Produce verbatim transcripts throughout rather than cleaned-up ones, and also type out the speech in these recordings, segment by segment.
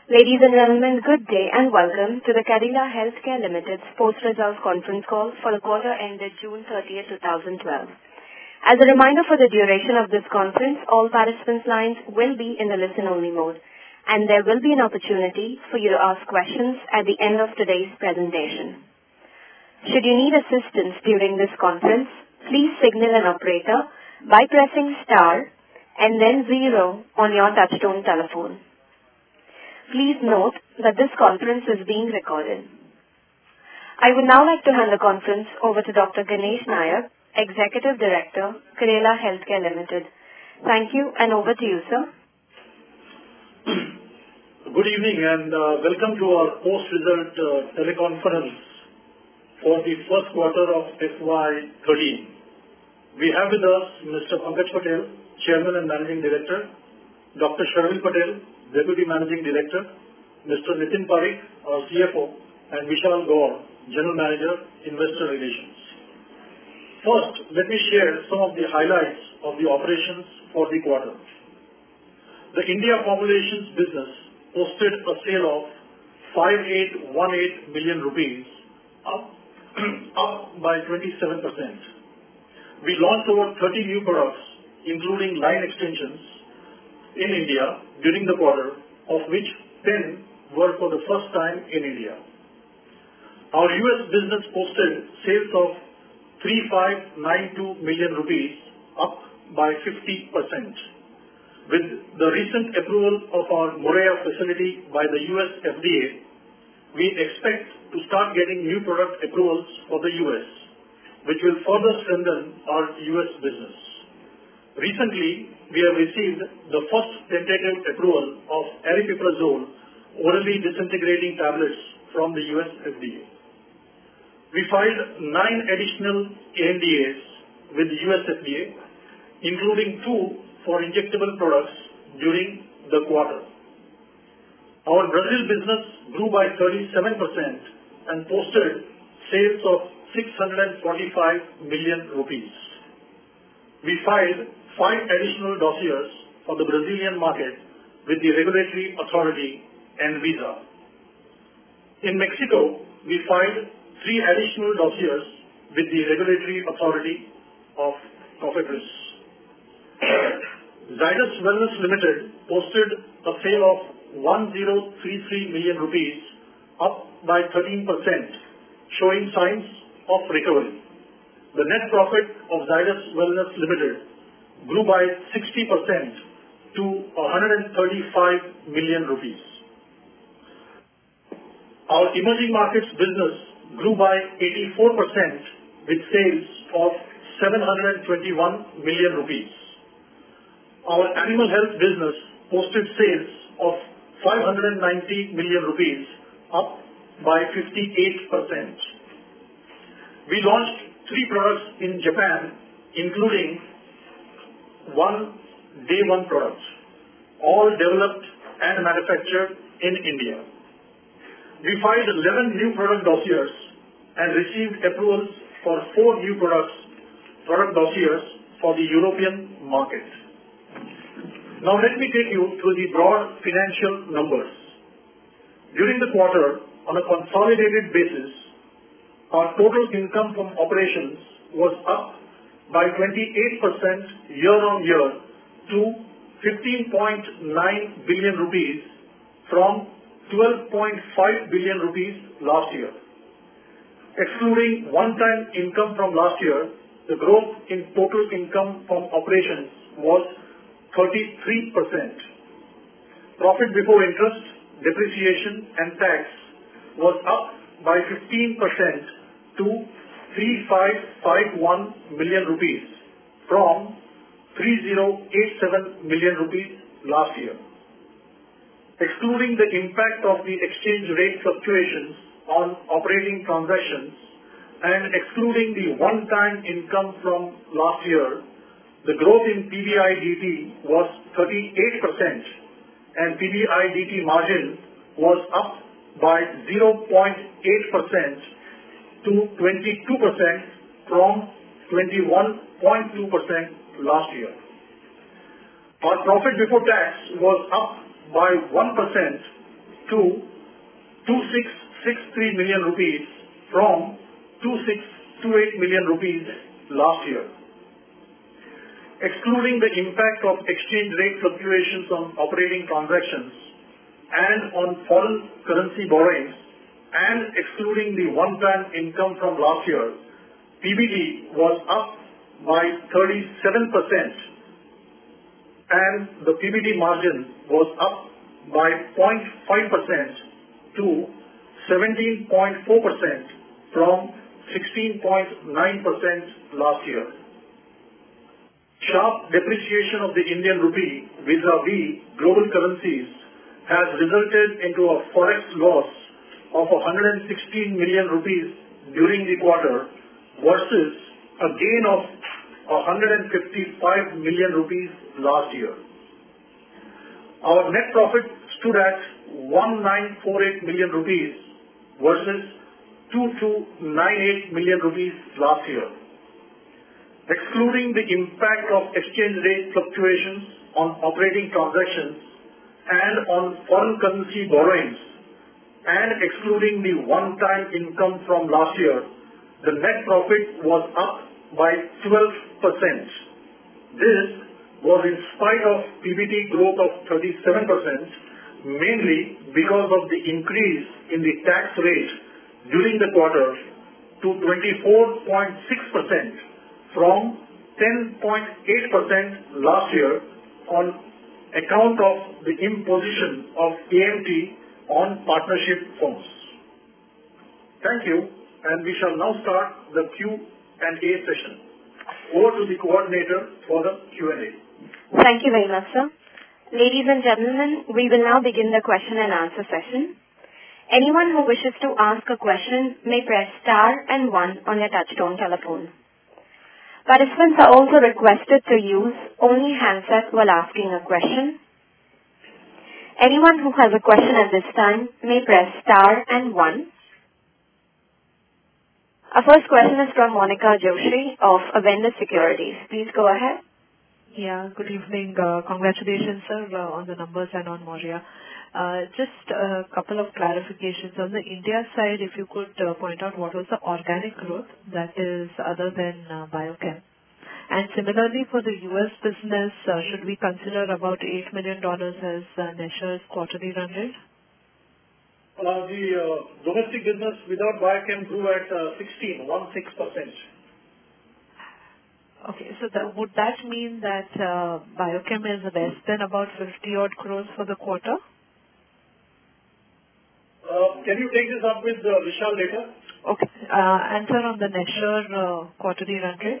Ladies and gentlemen, good day and welcome to the Cadila Healthcare Limited's post-results conference call for the quarter ended June thirtieth, twenty twelve. As a reminder, for the duration of this conference, all participants' lines will be in the listen-only mode, and there will be an opportunity for you to ask questions at the end of today's presentation. Should you need assistance during this conference, please signal an operator by pressing star and then zero on your touchtone telephone. Please note that this conference is being recorded. I would now like to hand the conference over to Doctor Ganesh Nayak, Executive Director, Cadila Healthcare Limited. Thank you, and over to you, sir. Good evening and uh, welcome to our post-result uh, teleconference for the first quarter of F Y thirteen. We have with us Mister Pankaj Patel, Chairman and Managing Director, Doctor Sharvil Patel, Deputy Managing Director, Mister Nitin Parikh, our C F O, and Vishal Gaur, General Manager, Investor Relations. First, let me share some of the highlights of the operations for the quarter. The India formulations business posted a sale of five thousand eight hundred eighteen million rupees, up, up by twenty-seven percent. We launched over thirty new products, including line extensions, in India during the quarter, of which ten were for the first time in India. Our U S business posted sales of three thousand five hundred ninety-two million rupees, up by fifty percent. With the recent approval of our Moraiya facility by the U S F D A, we expect to start getting new product approvals for the U S, which will further strengthen our U S business. Recently, we have received the first tentative approval of aripiprazole orally disintegrating tablets from the U S F D A. We filed nine additional A N D As with the U S F D A, including two for injectable products during the quarter. Our Brazil business grew by thirty-seven percent and posted sales of six hundred forty-five million rupees. We filed five additional dossiers for the Brazilian market with the regulatory authority Anvisa. In Mexico, we filed three additional dossiers with the regulatory authority of COFEPRIS. Zydus Wellness Limited posted a sale of one thousand thirty-three million rupees, up by thirteen percent, showing signs of recovery. The net profit of Zydus Wellness Limited grew by sixty percent to one hundred thirty-five million rupees. Our emerging markets business grew by eighty-four percent with sales of seven hundred twenty-one million rupees. Our animal health business posted sales of five hundred ninety million rupees, up by fifty-eight percent. We launched three products in Japan, including one day one product, all developed and manufactured in India. We filed eleven new product dossiers and received approvals for four new products, product dossiers for the European market. Now let me take you through the broad financial numbers. During the quarter, on a consolidated basis, our total income from operations was up by twenty-eight percent year-on-year to fifteen point nine billion rupees from twelve point five billion rupees last year. Excluding one-time income from last year, the growth in total income from operations was thirty-three percent. Profit before interest, depreciation and tax was up by fifteen percent to three thousand five hundred fifty-one million rupees from three thousand eighty-seven million rupees last year. Excluding the impact of the exchange rate fluctuations on operating transactions and excluding the one-time income from last year, the growth in P B I D T was thirty-eight percent and P B I D T margin was up by zero point eight percent to twenty-two percent from twenty-one point two percent last year. Our profit before tax was up by one percent to two thousand six hundred sixty-three million rupees from two thousand six hundred twenty-eight million rupees last year. Excluding the impact of exchange rate fluctuations on operating transactions and on foreign currency borrowings, and excluding the one-time income from last year, P B T was up by thirty-seven percent and the P B T margin was up by zero point five percent to seventeen point four percent from sixteen point nine percent last year. Sharp depreciation of the Indian rupee vis-a-vis global currencies has resulted into a forex loss of one hundred sixteen million rupees during the quarter versus a gain of one hundred fifty-five million rupees last year. Our net profit stood at one thousand nine hundred forty-eight million rupees versus two thousand two hundred ninety-eight million rupees last year. Excluding the impact of exchange rate fluctuations on operating transactions and on foreign currency borrowings, and excluding the one-time income from last year, the net profit was up by twelve percent. This was in spite of P B T growth of thirty-seven percent, mainly because of the increase in the tax rate during the quarter to twenty-four point six percent from ten point eight percent last year on account of the imposition of A M T on partnership firms. Thank you, and we shall now start the Q and A session. Over to the coordinator for the Q and A. Thank you very much, sir. Ladies and gentlemen, we will now begin the question and answer session. Anyone who wishes to ask a question may press star and one on their touchtone telephone. Participants are also requested to use only handset while asking a question. Anyone who has a question at this time may press star and one. Our first question is from Monica Joshi of Avendus Securities. Please go ahead. Yeah, good evening. Uh, congratulations, sir, uh, on the numbers and on Moria. Uh, just a couple of clarifications. On the India side, if you could uh, point out what was the organic growth, that is other than uh, Biochem. And similarly for the U S business, uh, should we consider about eight million dollars as uh, Nesher's quarterly run rate? Uh, the uh, domestic business without Biochem grew at uh, sixteen, one six percent. Okay, so that, would that mean that uh, Biochem is less than about fifty odd crores for the quarter? Uh, can you take this up with uh, Vishal later? Okay. Uh, answer on the Nesher uh, quarterly run rate?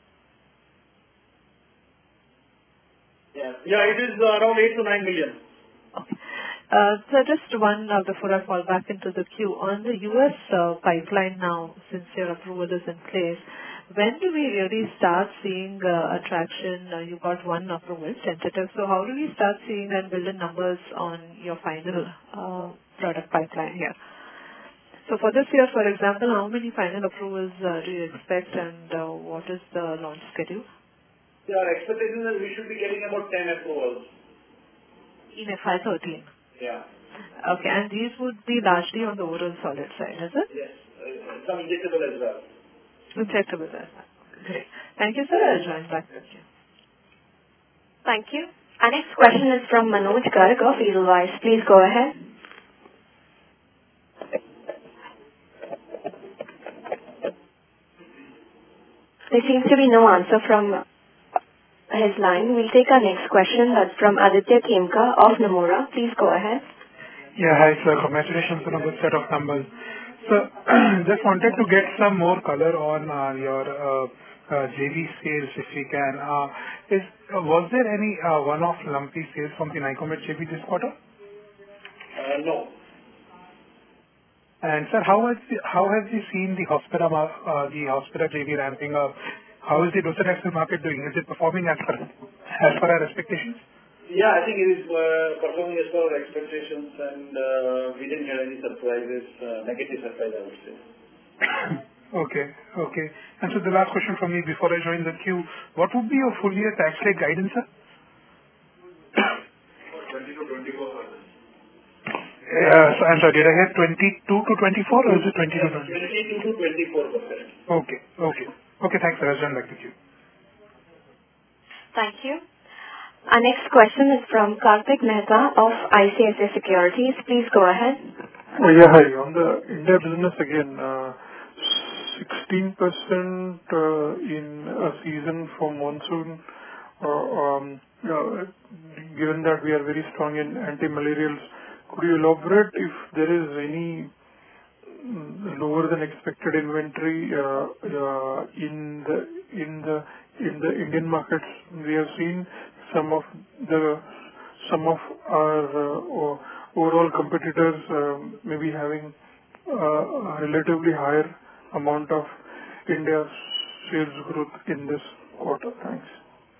Yeah, yeah, it is uh, around eight to nine million. Okay. Uh, so just one uh, before I fall back into the queue. On the U S uh, pipeline now, since your approval is in place, when do we really start seeing uh, attraction? Uh, you got one approval, tentative. So how do we start seeing and build the numbers on your final uh, product pipeline here? So for this year, for example, how many final approvals uh, do you expect, and uh, what is the launch schedule? Yeah, our expectation is we should be getting about ten approvals. In F Y thirteen? Yeah. Okay, and these would be largely on the oral solid side, is it? Yes, uh, some injectable as well. Injectable as well. Great. Thank you, sir. I'll join back with you. Thank you. Our next question is from Manoj Garg of Edelweiss. Please go ahead. There seems to be no answer from his line. We'll take our next question. That's from Aditya Khemka of Nomura. Please go ahead. Yeah, hi sir. Congratulations on a good set of numbers. So, just wanted to get some more color on uh, your uh, uh, J V sales, if we can. Uh, is uh, was there any uh, one-off lumpy sales from the Nycomed J V this quarter? Uh, no. And sir, how has the, how has you seen the hospital uh, the hospital J V ramping up? How is the docetaxel market doing? Is it performing as per as per our expectations? Yeah, I think it is uh, performing as per our expectations, and uh, we didn't have any surprises, uh, negative surprise, I would say. Okay, okay. And so the last question from me before I join the queue, what would be your full year tax rate guidance, sir? twenty to twenty-four percent. Uh, so, I'm sorry, did I hear twenty-two to twenty-four or is it twenty-two to twenty-four? twenty-two to twenty-four percent. Okay, okay. Okay, thanks, sir. I'll join back with you. Thank you. Our next question is from Karthik Mehta of I C I C I Securities. Please go ahead. Oh, yeah, hi. On the India business again, uh, sixteen percent uh, in a season for monsoon, uh, um, uh, given that we are very strong in anti-malarials, could you elaborate if there is any mm, lower than expected inventory uh, uh, in the in the in the Indian markets? We have seen some of the some of our uh, o- overall competitors um, maybe having uh, a relatively higher amount of India's sales growth in this quarter. Thanks.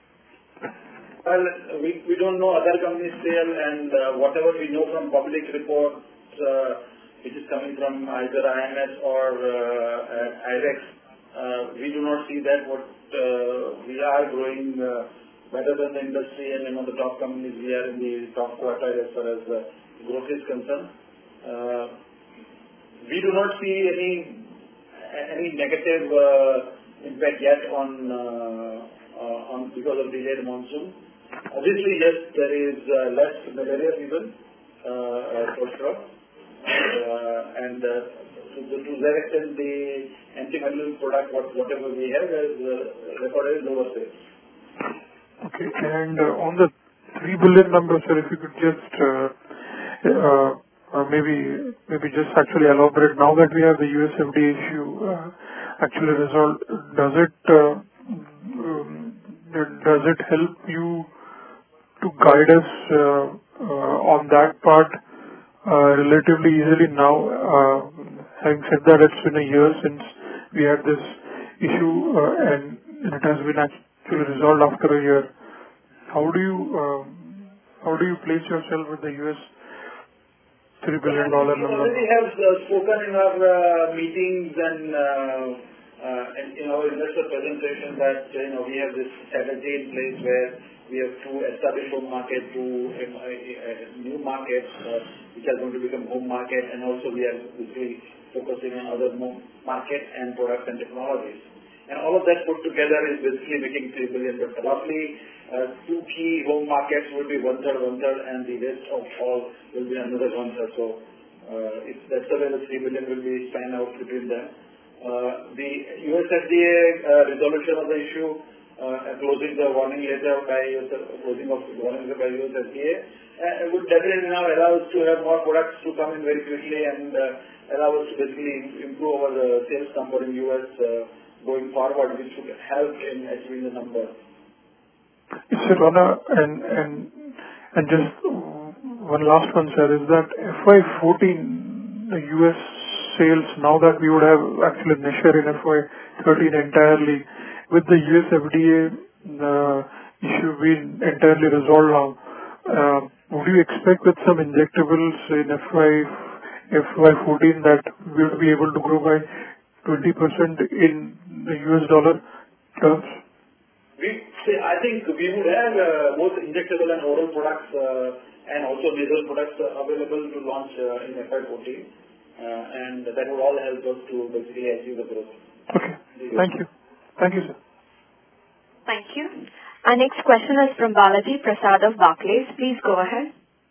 Well, we we don't know other companies' sale, and uh, whatever we know from public reports, uh, which is coming from either I M S or uh, I R E X, uh, we do not see that what uh, we are growing uh, better than the industry, and among the top companies, we are in the top quartile as far as uh, growth is concerned. Uh, We do not see any any negative uh, impact yet on uh, uh, on because of delayed monsoon. Obviously, yes, there is uh, less malaria season uh, uh, for sure, uh, and uh, to, to that extent, the anti-malarial product, what, whatever we have, has uh, recorded lower sales. Okay. And uh, on the three billion number, sir, if you could just uh, uh, uh, maybe maybe just actually elaborate. Now that we have the U S F D A issue uh, actually resolved, does it uh, um, does it help you to guide us uh, uh, on that part uh, relatively easily now? Uh, having said that, it's been a year since we had this issue uh, and it has been actually resolved after a year. How do you um, how do you place yourself with the U S three billion dollar We number? already have uh, spoken in our uh, meetings and uh, uh, in in our investor presentation that you know we have this strategy in place where we have two established home market, two um, uh, uh, new markets uh, which are going to become home market, and also we are basically focusing on other mo- market and products and technologies. And all of that put together is basically making three billion. But roughly, uh, two key home markets will be one third, one third, and the rest of all will be another one third. So uh, it's, that's the way the three billion will be spanned out between them. Uh, the U S F D A uh, resolution of the issue, uh, closing the warning letter by closing of warning letter by U S F D A, uh, would definitely now allow us to have more products to come in very quickly and uh, allow us to basically improve our uh, sales number in U S. Uh, going forward, which would help in achieving the number. Yes, sir, Rana, and and and just one last one, sir, is that F Y fourteen, the U S sales, now that we would have actually measured in F Y thirteen entirely, with the U S F D A uh, issue being entirely resolved now, uh, would you expect with some injectables in F Y F Y fourteen that we would be able to grow by twenty percent in the U S dollar terms? We, see, I think we would have uh, both injectable and oral products uh, and also nasal products uh, available to launch uh, in F Y fourteen, uh, and that would all help us to basically achieve the growth. Okay. Thank you. Thank you, sir. Thank you. Our next question is from Balaji Prasad of Barclays. Please go ahead.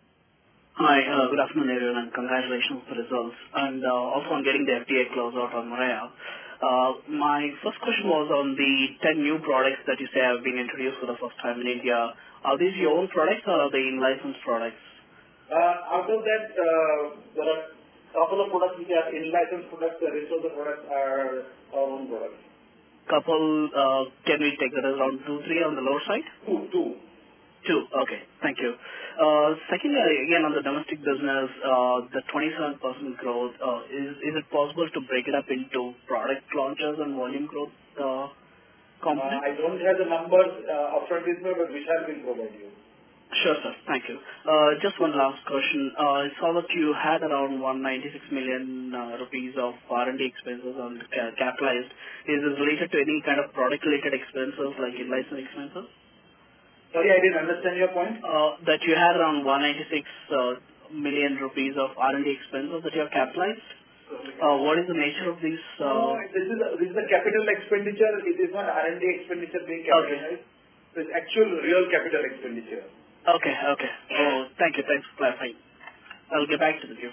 Hi, uh, good afternoon everyone, and congratulations for the results, and uh, also on getting the F D A close out on Moraiya. Uh, my first question was on the ten new products that you say have been introduced for the first time in India. Are these your own products or are they in-licensed products? Uh, out of that, uh, there are a couple of products which are in-licensed products. The rest of the products are our own products. Couple, uh, can we take that as around two, three on the lower side? Two, two. Two. Okay. Thank you. Uh, Secondly, again, on the domestic business, uh, the twenty-seven percent growth, uh, is is it possible to break it up into product launches and volume growth uh, Uh, component? I don't have the numbers uh, upfront with me, but Vishal will provide you. Sure, sir. Thank you. Uh, Just one last question. Uh, I saw that you had around one hundred ninety-six million uh, rupees of R and D expenses on ca- capitalized. Is this related to any kind of product-related expenses like in-license expenses? Sorry, I didn't understand your point. Uh, that you had around one hundred ninety-six uh, million rupees of R and D expenses that you have capitalized. Uh, what is the nature of these? Uh... No, this is a, this is a capital expenditure. It is not R and D expenditure being capitalized. Okay. It's actual real capital expenditure. Okay, okay. Oh, thank you. Thanks for clarifying. I'll get back to the queue.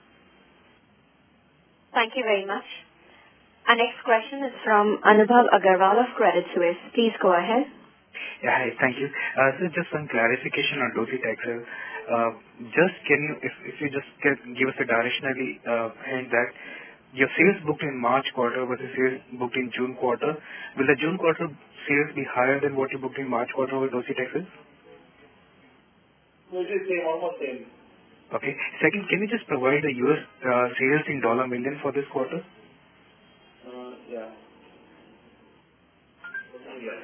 Thank you very much. Our next question is from Anubhav Agarwal of Credit Suisse. Please go ahead. Yeah, hi. Thank you. Uh, so just some clarification on docetaxel. Uh, just can you, if, if you just can give us a directionally uh, hint that your sales booked in March quarter versus sales booked in June quarter, will the June quarter sales be higher than what you booked in March quarter with docetaxel? It is same, almost same. Okay. Second, can you just provide the U S uh, sales in dollar million for this quarter? Uh, yeah. Yeah.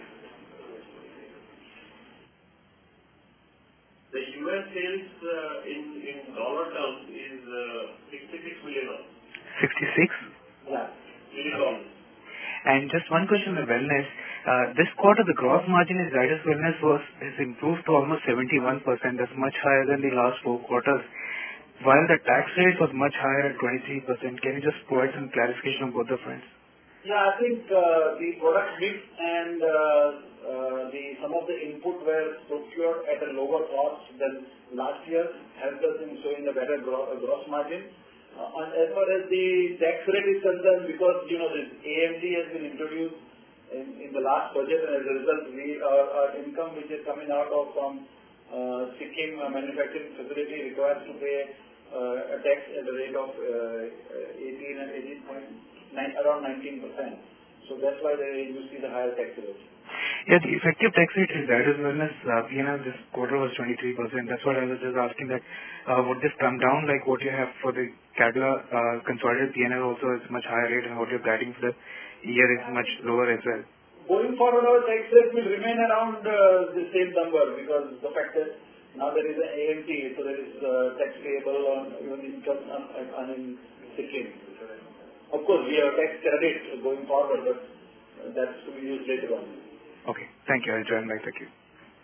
The U S sales uh, in, in dollar terms is uh, sixty-six million dollars. sixty-six? Yeah. Million dollars. And just one question on wellness. Uh, this quarter, the gross margin in Zydus Wellness was has improved to almost seventy-one percent. That's much higher than the last four quarters. While the tax rate was much higher at twenty-three percent. Can you just provide some clarification on both the fronts? Yeah, I think uh, the product mix and uh, uh, the some of the input were procured at a lower cost than last year, helped us in showing a better gro- uh, gross margin. Uh, and as far as the tax rate is concerned, because you know this A M G has been introduced in, in the last budget, and as a result, we our, our income which is coming out of from uh, Sikkim uh, manufacturing facility requires to pay uh, a tax at the rate of uh, eighteen and eighteen point nine, around nineteen percent. So that's why they, you see the higher tax rate. Yeah, the effective tax rate in Zydus Wellness uh, P and L this quarter was twenty-three percent. That's what I was just asking that uh, would this come down like what you have for the Cadila uh, consolidated P and L also is much higher rate, and what you're guiding for the year is much lower as well? Going forward, our tax rate will remain around uh, the same number because the fact that now there is an A M T, so there is uh, tax payable on even income on, on in Sikkim. Of course, we have tax credit going forward, but that's to be used later on. Okay, thank you. I'll join back the queue.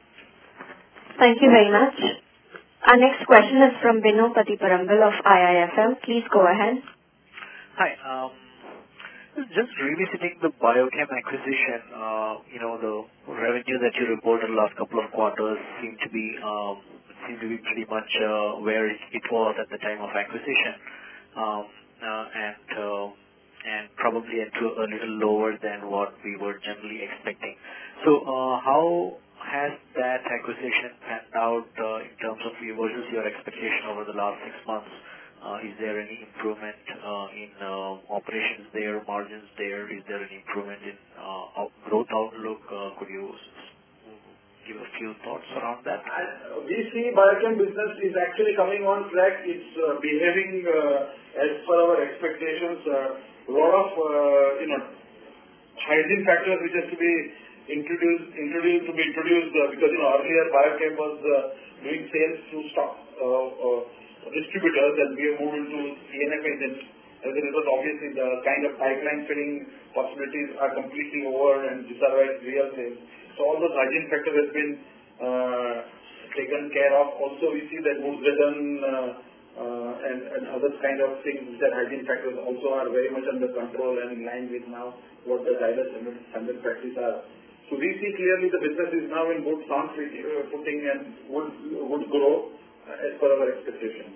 Thank you very much. Our next question is from Bino Patiparampil of I I F L. Please go ahead. Hi. Um, just revisiting the Biochem acquisition, uh, you know, the revenue that you reported last couple of quarters seem to be um, seem to be pretty much uh, where it, it was at the time of acquisition, um, uh, and uh, and probably at a little lower than what we were generally expecting. So, uh, how has that acquisition panned out uh, in terms of versus your expectation over the last six months? Uh, is there any improvement uh, in uh, operations there, margins there? Is there any improvement in uh, out- growth outlook? Uh, could you give a few thoughts around that? I, we see Biochem business is actually coming on track. It's uh, behaving uh, as per our expectations. Uh, a lot of uh, you know hygiene factors which has to be introduced, introduced to be introduced uh, because you know earlier Biochem was uh, doing sales through stock uh, uh, distributors, and we have moved into C N F agents. As a result, obviously the kind of pipeline filling possibilities are completely over, and these are like real sales. So all those hygiene factors have been uh, taken care of. Also, we see that Muzredan uh, uh, and, and other kind of things which are hygiene factors also are very much under control and in line with now what the Zydus standard practice are. So we see clearly the business is now in good sound footing and would would grow as per our expectation.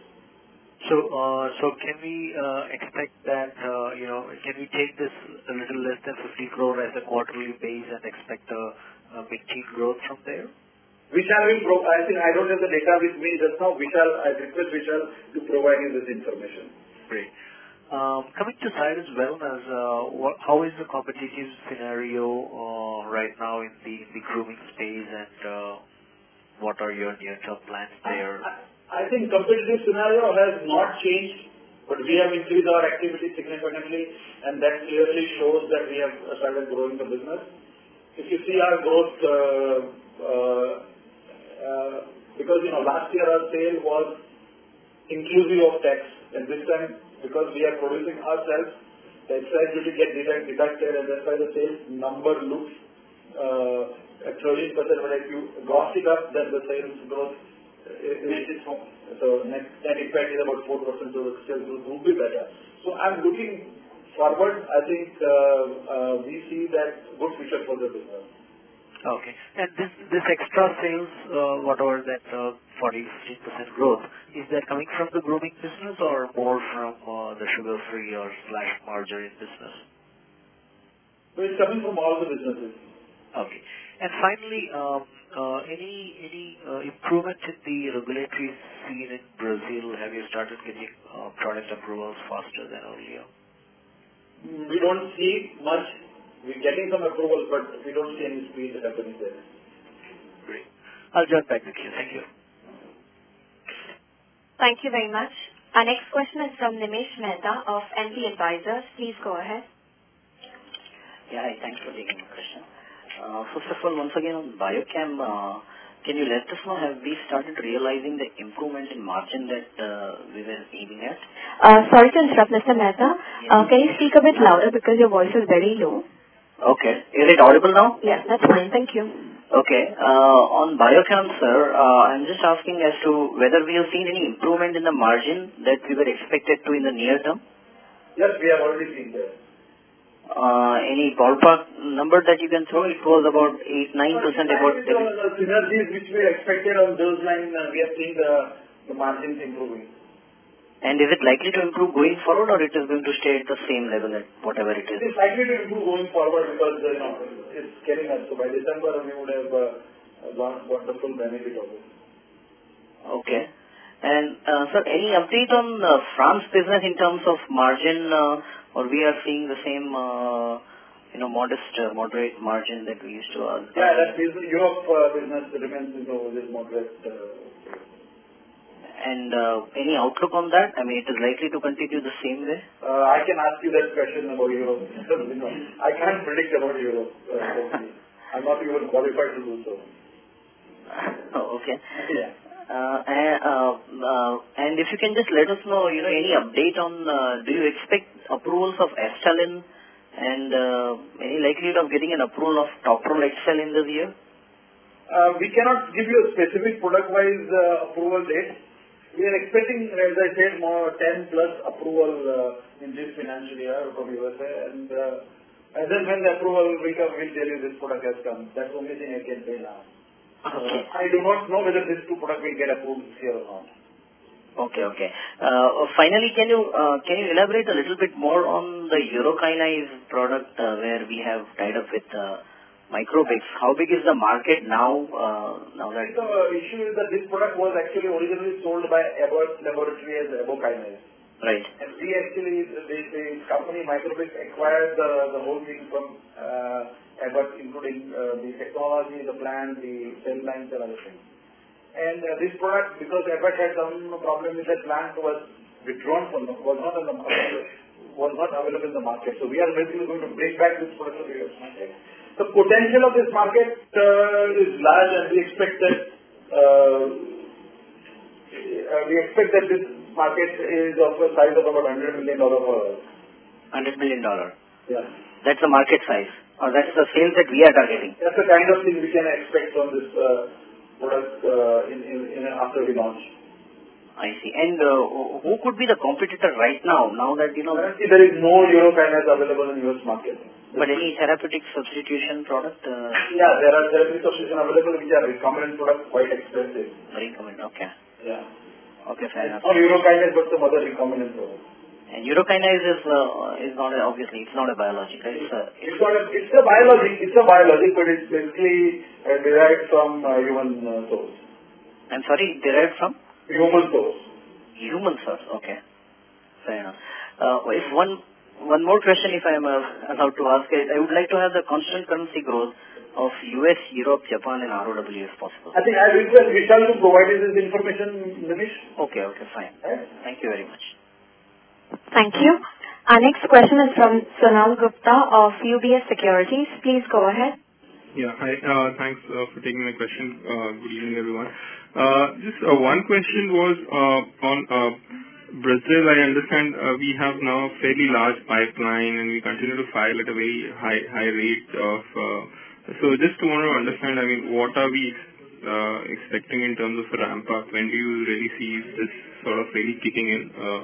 So, uh, so can we uh, expect that, uh, you know, can we take this a little less than fifty crore as a quarterly base and expect a, a mid-teen growth from there? Vishal will pro- I think I don't have the data with me just now. Vishal, I request Vishal to provide you this information. Great. Um, coming to Zydus Wellness, uh, what, how is the competitive scenario uh, right now in the, in the grooming space, and uh, what are your near-term plans there? I think competitive scenario has not changed, but we have increased our activity significantly, and that clearly shows that we have started growing the business. If you see our growth, uh, uh, uh, because you know last year our sale was inclusive of tax, and this time because we are producing ourselves, the excise duty get deducted, and that's why the sales number looks uh, at thirteen percent. But if you gross it up, then the sales growth is home. So net, net impact is about four percent, so the sales will be better. So I'm looking forward. I think uh, uh, we see that good future for the business. Okay. And this this extra sales, uh, whatever that uh, forty to fifteen percent growth, is that coming from the grooming business or more from uh, the sugar-free or slash margarine business? So it's coming from all the businesses. Okay. And finally, um, uh, any any uh, improvement in the regulatory scene in Brazil? Have you started getting uh, product approvals faster than earlier? We don't see much. We're getting some approvals, but we don't see any speed happening there. Great. I'll jump back to you. Thank you. Thank you very much. Our next question is from Nimish Mehta of N P Advisors. Please go ahead. Yeah, hi, thanks for taking my question. Uh, first of all, once again on Biochem, uh, can you let us know, have we started realizing the improvement in margin that uh, we were aiming at? Uh, sorry to interrupt, Mister Mehta. Uh, can you speak a bit louder because your voice is very low? Okay. Is it audible now? Yes, that's fine. Thank you. Okay. Uh, on Biochem, sir, uh, I'm just asking as to whether we have seen any improvement in the margin that we were expected to in the near term? Yes, we have already seen that. Uh, any ballpark number that you can throw? It was about eight to nine percent about the synergies which we expected on those lines, uh, we have seen the, the margins improving. And is it likely to improve going forward, or it is going to stay at the same level at whatever it is? It is likely to improve going forward because uh, you know, it's getting us. So by December, we would have uh, got wonderful benefit of it. Okay. And uh, sir, any update on uh, France business in terms of margin, uh, or we are seeing the same, uh, you know, modest, uh, moderate margin that we used to earn? Yeah, that business, Europe uh, business remains in this moderate. Uh, And uh, any outlook on that? I mean, it is likely to continue the same way? Uh, I can ask you that question about Europe. I can't predict about Europe. Uh, I'm not even qualified to do so. Oh, okay. Yeah. Uh, and, uh, uh, and if you can just let us know, you know, any update on, uh, do you expect approvals of Estalin and uh, any likelihood of getting an approval of Toprol X L in this year? Uh, we cannot give you a specific product-wise uh, approval date. We are expecting, as I said, more ten plus approval uh, in this financial year from U S A, and uh, and then when the approval will come, we'll tell you this product has come. That's the only thing I can say now. Okay. Uh, I do not know whether these two products will get approved this year or not. Okay, okay. Uh, finally, can you uh, can you elaborate a little bit more on the urokinase product uh, where we have tied up with uh, Microbix? How big is the market now? Uh, now that the issue is that this product was actually originally sold by Abbott Laboratory as Ebokinase. Right. And we actually, the, the company Microbix acquired the, the whole thing from uh, Abbott, including uh, the technology, the plant, the cell lines, and other things. And uh, this product, because Abbott had some problem with the plant, was withdrawn from the, was not in the market, was not available in the market. So we are basically going to bring back this product to the U S market. The potential of this market uh, is large, and we expect that uh, uh, we expect that this market is of a size of about one hundred million dollars for us. one hundred million dollars? Yeah. That's the market size, or that's the sales that we are targeting? That's the kind of thing we can expect from this uh, product uh, in, in, in after we launch. I see. And uh, who could be the competitor right now, now that, you know... Currently, there is no urokinase available in U S market. But any therapeutic substitution product? Uh, yeah, there are therapeutic substitution available which are recombinant products, quite expensive. Recombinant, okay. Yeah. Okay, fair enough. Not urokinase, but some other recombinant products. And urokinase is uh, is not a, obviously it's not a biologic, right? It's a, it's, not a, it's a biologic. It's a biologic, but it's basically uh, derived from uh, human uh, source. I'm sorry, derived from? Human source. Human source, okay. Fair enough. Uh, if one one more question, if I am uh, allowed to ask, I, I would like to have the constant currency growth of U S, Europe, Japan, and R O W if possible. I think I request Vishal to provide you this information, Nimish. Okay, okay, fine. Right. Thank you very much. Thank you. Our next question is from Sonal Gupta of U B S Securities. Please go ahead. Yeah, hi. Uh, thanks uh, for taking my question. Uh, good evening, everyone. Uh, just uh, one question was uh, on uh, Brazil. I understand uh, we have now a fairly large pipeline, and we continue to file at a very high high rate of. Uh, so, just to want to understand, I mean, what are we uh, expecting in terms of a ramp up? When do you really see this sort of really kicking in? Uh,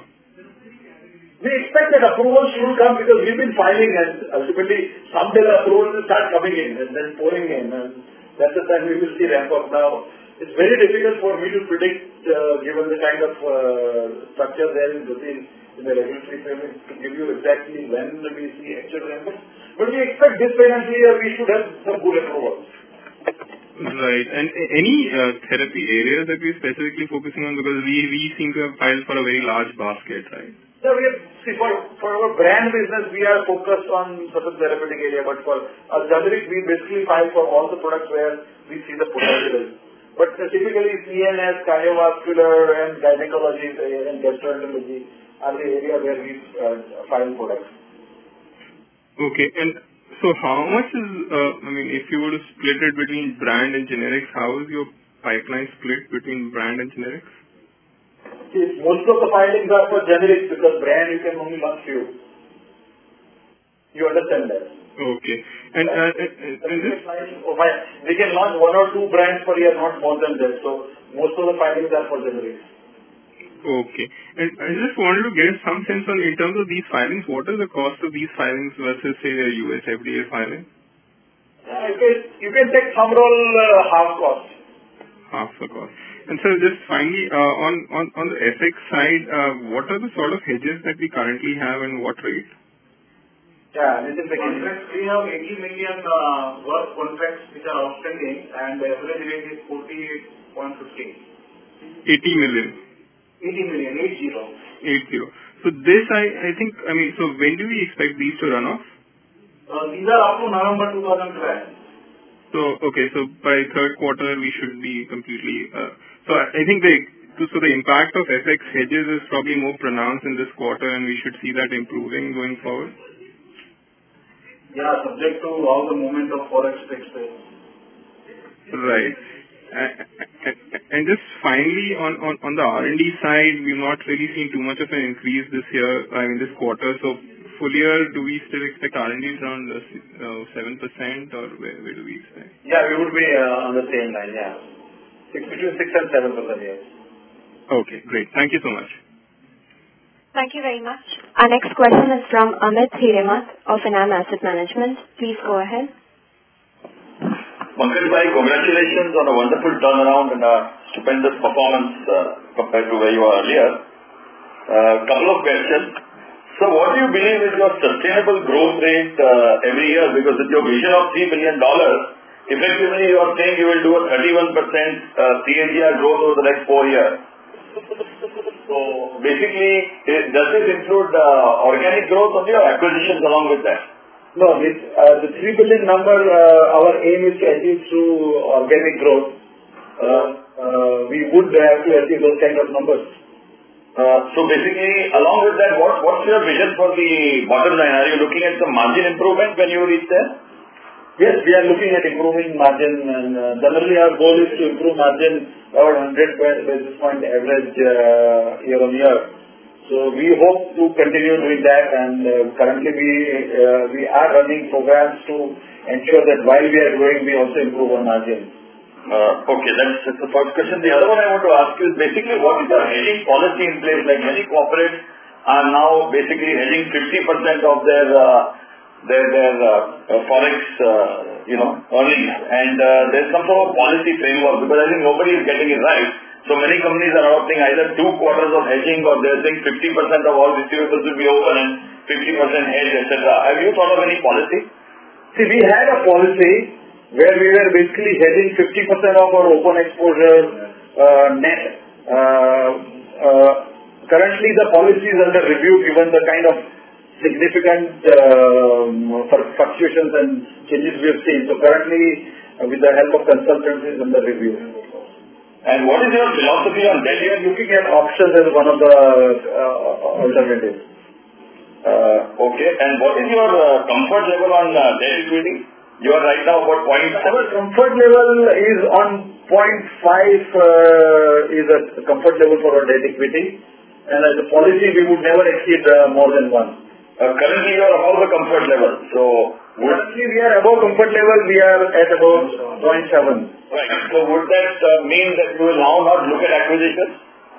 We expect that approvals should come because we've been filing and ultimately someday the approvals will start coming in and then pouring in, and that's the time we will see ramp up. Now, it's very difficult for me to predict uh, given the kind of uh, structure there in Brazil in the regulatory framework to give you exactly when we see actual ramp up. But we expect this financial year we should have some good approvals. Right. And a- any uh, therapy areas that we're specifically focusing on, because we, we seem to have filed for a very large basket, right? So we are, see, for, for our brand business, we are focused on certain therapeutic area, but for our generic, we basically file for all the products where we see the potential. But uh, typically, C N S, cardiovascular, and gynecology uh, and gastroenterology are the area where we uh, file products. Okay. And so how much is, uh, I mean, if you were to split it between brand and generics, how is your pipeline split between brand and generics? See, most of the filings are for generics because brand you can only launch few. You understand that? Okay. And, uh, and, and this... We can launch one or two brands per year, not more than that. So most of the filings are for generics. Okay. And I just wanted to get some sense on, in terms of these filings, what is the cost of these filings versus, say, a U S F D A filing? Uh, you, can, you can take some role uh, half cost. Half the cost. And so just finally, uh, on, on, on the F X side, uh, what are the sort of hedges that we currently have and what rate? Yeah, this is the contracts. We have eighty million uh, worth contracts which are outstanding and the average rate is forty-eight point one five. eighty million. eighty million, eight zero. eight zero. So this, I, I think, I mean, so when do we expect these to run off? Uh, these are up to November two thousand twelve. So, okay, so by third quarter we should be completely, uh, so I I think the, so the impact of F X hedges is probably more pronounced in this quarter and we should see that improving going forward? Yeah, subject to how the movement of forex takes place. Right. And just finally, on, on, on the R and D side, we've not really seen too much of an increase this year, I mean this quarter. So full year, do we still expect R and D around uh, seven percent or where, where do we expect? Yeah, we would be uh, on the same line, yeah. Six, between six and seven percent, yes. Okay, great. Thank you so much. Thank you very much. Our next question is from Amit Hiremat of Enam Asset Management. Please go ahead. Pankaj bhai, congratulations on a wonderful turnaround and a stupendous performance uh, compared to where you were earlier. A uh, couple of questions. So what do you believe is your sustainable growth rate uh, every year? Because with your vision of three billion dollars, effectively you are saying you will do a thirty-one percent uh, C A G R growth over the next four years. So basically, does this include uh, organic growth only or acquisitions along with that? No, this, uh, the three billion number, uh, our aim is to achieve through organic growth. Uh, uh, we would have to achieve those kind of numbers. Uh, so basically, along with that, what, what's your vision for the bottom line? Are you looking at some margin improvement when you reach there? Yes, we are looking at improving margin, and uh, generally our goal is to improve margin about one hundred basis point average uh, year on year. So we hope to continue doing that, and uh, currently we uh, we are running programs to ensure that while we are growing, we also improve our margin. Uh, okay, that's, that's the first question. The other one I want to ask you is basically what is the hedging policy in place? Like many corporates are now basically hedging fifty percent of their uh, their their uh, uh, forex uh, you know earnings, and uh, there's some sort of policy framework because I think nobody is getting it right. So many companies are adopting either two quarters of hedging or they're saying fifty percent of all receivables will be open and fifty percent hedge, et cetera. Have you thought of any policy? See, we had a policy where we were basically hedging fifty percent of our open exposure uh, net. Uh, uh, currently, the policy is under review given the kind of significant uh, fluctuations and changes we have seen. So currently, uh, with the help of consultants, is under review. And what is your philosophy on debt? We are looking at options as one of the uh, alternatives. Uh, okay. And what is your uh, comfort level on uh, debt equity? You are right now about zero point five. Our comfort level is on zero point five uh, is a comfort level for our debt equity. And as a policy, we would never exceed uh, more than one. Uh, currently, you are above the comfort level. So currently, we are above comfort level. We are at about zero point seven. Right. So would that uh, mean that you will now not look at acquisitions?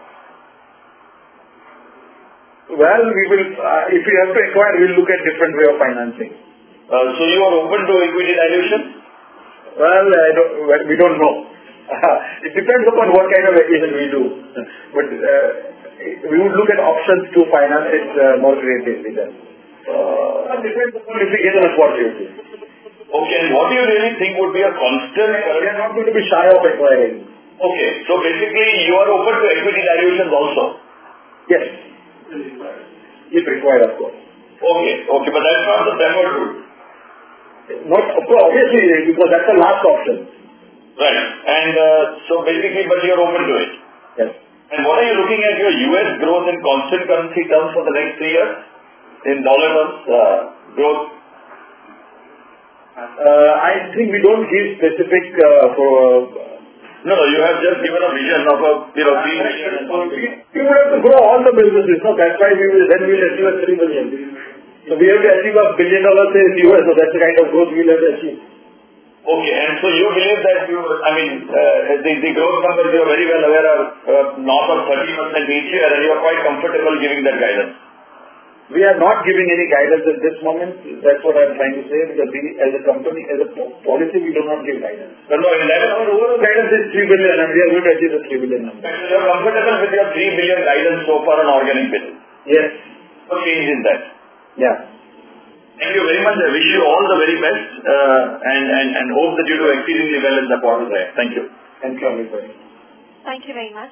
Well, we will, uh, if we have to acquire, we will look at different way of financing. Uh, so you are open to equity dilution? Well, I don't, well we don't know. It depends upon what kind of acquisition we do. But uh, we would look at options to finance it uh, more creatively then. Uh, it depends upon if we get an opportunity. Okay, and what do you really think would be a constant? We are not going to be shy of acquiring. Okay, so basically you are open to equity dilutions also? Yes. If required, of course. Okay, okay, but that's not the preferred route. Not, of course, obviously, because that's the last option. Right, and uh, so basically, but you are open to it? Yes. And what are you looking at your U S growth in constant currency terms for the next three years? In dollar terms, uh, growth? Uh, I think we don't give specific uh, for... Uh, No, no, you have just given a vision of a, you know, three billion. We, we would have to grow all the businesses, no? That's why we will, then we will achieve a three billion. So we have to achieve a billion dollars in U S, so that's the kind of growth we will have to achieve. Okay, and so you believe that you, I mean, uh, the, the growth numbers you are very well aware are uh, north of thirty percent each year, and you are quite comfortable giving that guidance. We are not giving any guidance at this moment. That's what I'm trying to say, because we, as a company, as a policy, we do not give guidance. But no, in that, our overall guidance is three billion, and we are going to achieve the three billion number. You are comfortable with your three billion guidance so far on organic basis? Yes. No change in that? Yeah. Thank you very much. I wish you all the very best, uh, and, and, and hope that you do exceedingly well in the quarter there. Thank you. Thank you, everybody. Thank you very much.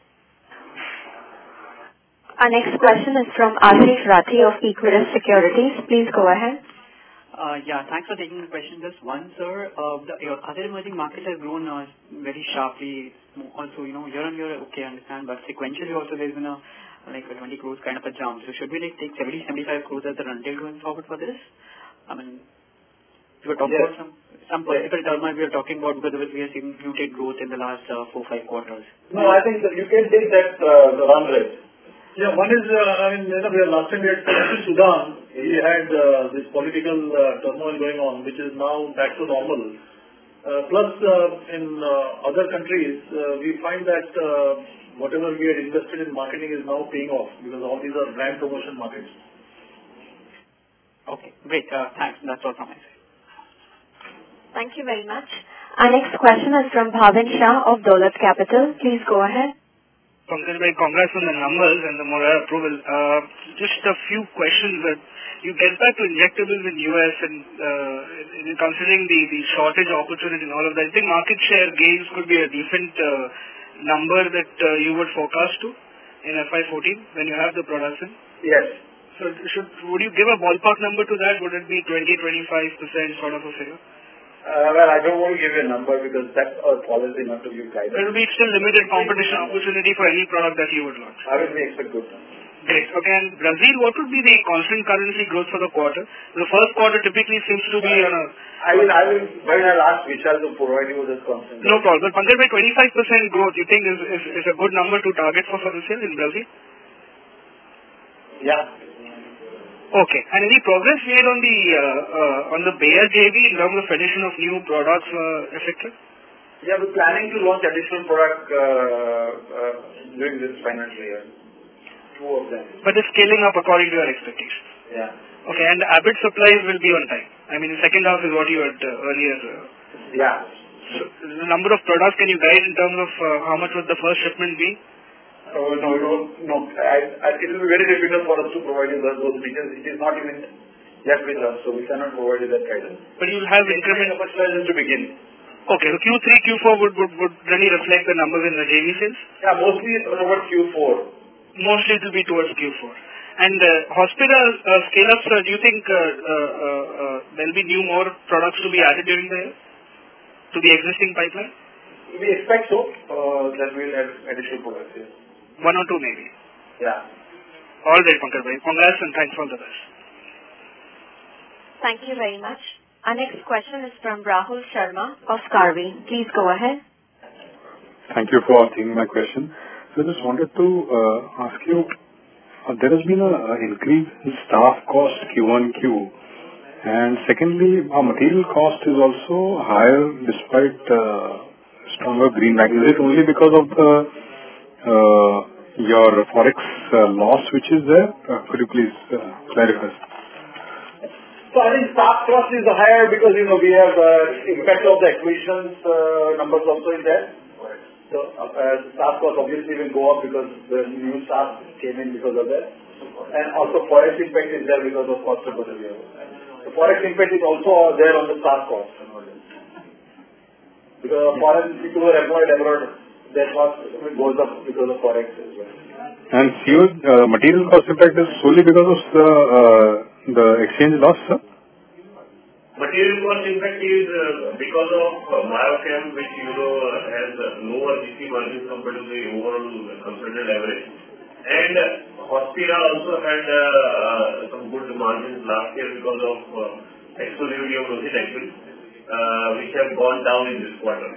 Our next question is from Ashish Rathi of Equirus Securities. Please go ahead. Uh, yeah, thanks for taking the question. Just one, sir. Uh, the, your other emerging markets have grown uh, very sharply. Also, you know, year on year, okay, I understand, but sequentially also there's been a like a twenty crores kind of a jump. So should we like take seventy, seventy-five crores as the run rate going forward for this? I mean, we were talking yes. about some some political turmoil we were talking about because of it we are seeing muted growth in the last uh, four five quarters. No, I think that you can take that uh, the run rate. Yeah, one is, uh, I mean, you know, we are last time we had Sudan. We had uh, this political uh, turmoil going on, which is now back to normal. Uh, plus, uh, in uh, other countries, uh, we find that uh, whatever we had invested in marketing is now paying off, because all these are brand promotion markets. Okay, great. Uh, thanks. That's all from my side. Thank you very much. Our next question is from Bhavin Shah of Dolat Capital. Please go ahead. Pankaj bhai, congrats on the numbers and the Moraiya approval. Uh, just a few questions. That you get back to injectables in U S and uh, in considering the, the shortage opportunity and all of that, I think market share gains could be a decent uh, number that uh, you would forecast to in F Y fourteen when you have the products in? Yes. So should, would you give a ballpark number to that? Would it be twenty to twenty-five percent sort of a figure? Uh, well, I don't want to give you a number because that's our policy not to give guidance. There will be still limited competition opportunity for any product that you would launch. How will we expect good numbers? Great. Okay, and Brazil, what would be the constant currency growth for the quarter? The first quarter typically seems to be on a... I will, I will, when I'll ask Vishal to provide you with this constant. No problem. But Pankaj, by twenty-five percent growth, you think is, is, is a good number to target for, for this year in Brazil? Yeah. Okay. And any progress made on the uh, uh, on the Bayer J V in terms of addition of new products uh, effective? Yeah, we're planning to launch additional product uh, uh, during this financial year. Two of them. But it's scaling up according to your expectations. Yeah. Okay, and Abbott supplies will be on time. I mean, the second half is what you had uh, earlier. Uh, yeah. So the number of products, can you guide in terms of uh, how much would the first shipment be? Oh, no, no, no. I, I, it will be very difficult for us to provide you those, those details. It is not even yet with us, so we cannot provide you that guidance. But you will have increment to begin. Okay, so Q three, Q four would, would, would really reflect the numbers in the J V sales? Yeah, mostly over Q four. Mostly it will be towards Q four. And uh, hospital uh, scale-ups, uh, do you think uh, uh, uh, there will be new more products to be added during the year to the existing pipeline? We expect so, uh, that we will add additional products, yes. One or two maybe? Yeah. All right, Pankaj bhai. Congrats and thanks for the best. Thank you very much. Our next question is from Rahul Sharma of Karvi. Please go ahead. Thank you for taking my question. So I just wanted to uh, ask you, uh, there has been an increase in staff cost Q on Q, and secondly, our material cost is also higher despite uh, stronger greenback. Is it only because of the uh, your forex uh, loss which is there? Uh, could you please uh, clarify? So I think staff cost is higher because, you know, we have uh, impact of the acquisitions uh, numbers also in there. So uh, staff cost obviously will go up because the new staff came in because of that. And also forex impact is there because of cost of delivery. The forex impact is also there on the staff cost. Because of foreign people who are employed abroad, their cost goes up because of forex as well. And C O uh, material cost impact is solely because of the uh, the exchange loss, sir? Material cost impact is uh, because of uh, Biochem, which you know uh, has uh, lower G C margins compared to the overall consolidated average. And uh, Hospira also had uh, uh, some good margins last year because of uh, exclusivity of docetaxel, uh, which have gone down in this quarter.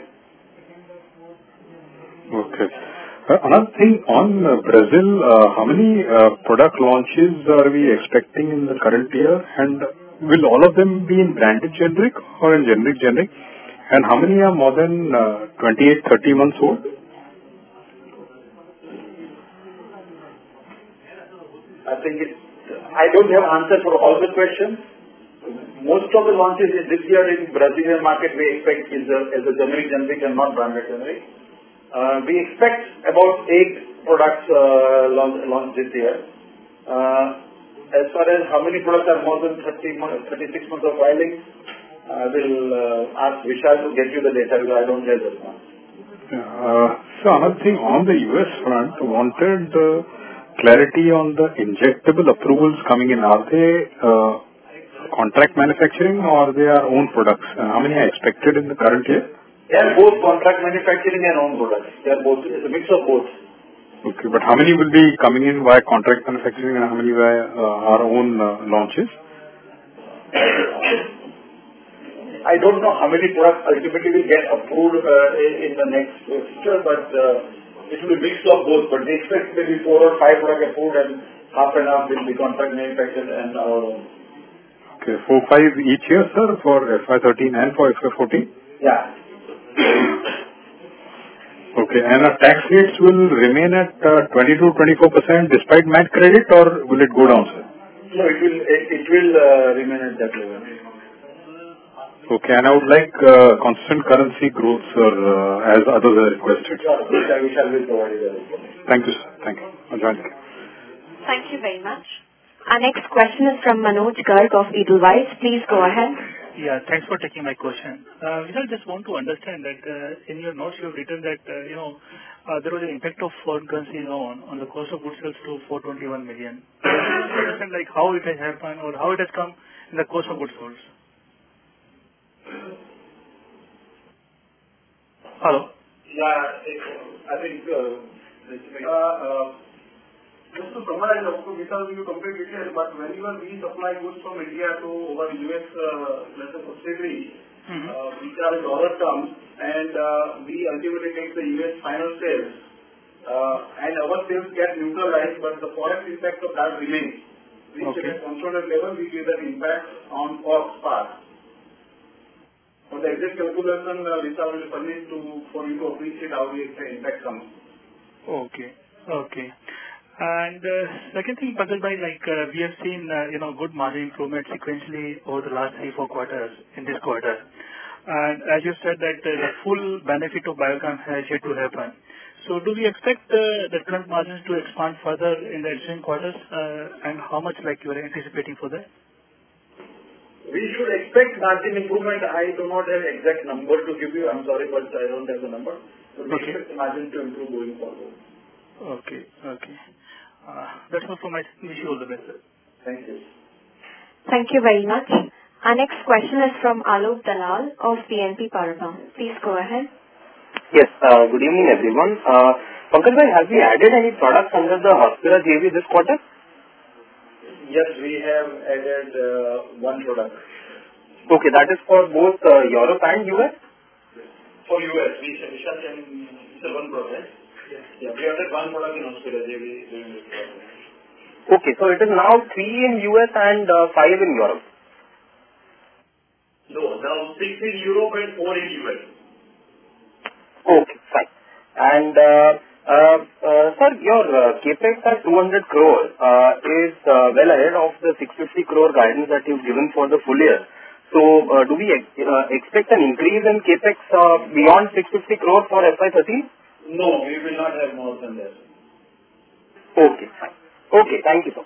Okay. Uh, another thing on uh, Brazil, uh, how many uh, product launches are we expecting in the current year, and will all of them be in branded generic or in generic generic, and how many are more than uh, twenty-eight, thirty months old? I think it, I don't have answer for all the questions. Most of the launches in this year in Brazilian market we expect is a, is a generic generic and not branded generic. Uh, we expect about eight products uh, launch, launch this year. Uh, as far as how many products are more than thirty, thirty-six months of filing, I will uh, ask Vishal to get you the data because I don't have this one. Uh, so another thing on the U S front, wanted uh, clarity on the injectable approvals coming in. Are they uh, contract manufacturing or they are own products? And how many are expected in the current year? They are both contract manufacturing and own products. They are both. It's a mix of both. Okay, but how many will be coming in via contract manufacturing and how many via uh, our own uh, launches? I don't know how many products ultimately will get approved uh, in, in the next future, but uh, it will be a mix of both. But they expect maybe four or five products approved and half and half will be contract manufactured and our own. Okay, four, five each year, sir, for F Y thirteen and for F Y fourteen? Yeah. Okay, and our tax rates will remain at uh, twenty to twenty-four percent despite M A T credit, or will it go down, sir? No, it will it, it will uh, remain at that level. Okay, and I would like uh, constant currency growth, sir, uh, as others have requested. Sure, we shall, we shall be provided that information. Thank you, sir. Thank you. I'll join you. Thank you very much. Our next question is from Manoj Garg of Edelweiss. Please go ahead. Yeah, thanks for taking my question. Uh, Vishal, just want to understand that uh, in your notes you have written that, uh, you know, uh, there was an impact of foreign currency, you know, on, on the cost of goods sold to four hundred twenty-one million. I want to understand like how it has happened or how it has come in the cost of goods sold. Hello? Yeah, I think uh, uh, uh, just to summarize, of course, Vishal will give you complete details, but whenever we supply goods from India to our U S uh, let's say subsidiary, mm-hmm. uh, which are in dollar terms, and uh, we ultimately take the U S final sales, uh, and our sales get neutralized, but the forex impact of that remains. Which okay. At consolidated level, we give that impact on cost part. For the exact calculation, uh, Vishal will furnish to for you to appreciate how the impact comes. Okay. Okay. And uh, second thing, Pankaj bhai, like uh, we have seen, uh, you know, good margin improvement sequentially over the last three, four quarters in this quarter. And as you said that uh, the full benefit of Biochem has yet to happen. So do we expect uh, the current margins to expand further in the ensuing quarters? Uh, and how much like you are anticipating for that? We should expect margin improvement. I do not have exact number to give you. I'm sorry, but I don't have the number. So we okay. expect the margin to improve going forward. Okay. Okay. Uh, that's all from my wish you all the best, sir. Thank you. Thank you very much. Our next question is from Alok Dalal of B N P Paribas. Please go ahead. Yes, uh, good evening everyone. Uh, Pankaj bhai, have we added any products under the Hospira J V this quarter? Yes, we have added uh, one product. Okay, that is for both uh, Europe and U S? For U S, we shall, we shall sell one product. Yeah, we added one product in Hospira J V during this quarter. Okay, so it is now three in U S and uh, five in Europe? No, now six in Europe and four in U S. Okay, fine. And uh, uh, uh, sir, your uh, capex at two hundred crore uh, is uh, well ahead of the six hundred fifty crore guidance that you've given for the full year. So, uh, do we ex uh, expect an increase in capex uh, beyond six hundred fifty crore for F Y thirteen? No, we will not have more than that. Okay, fine. Okay, thank you, sir.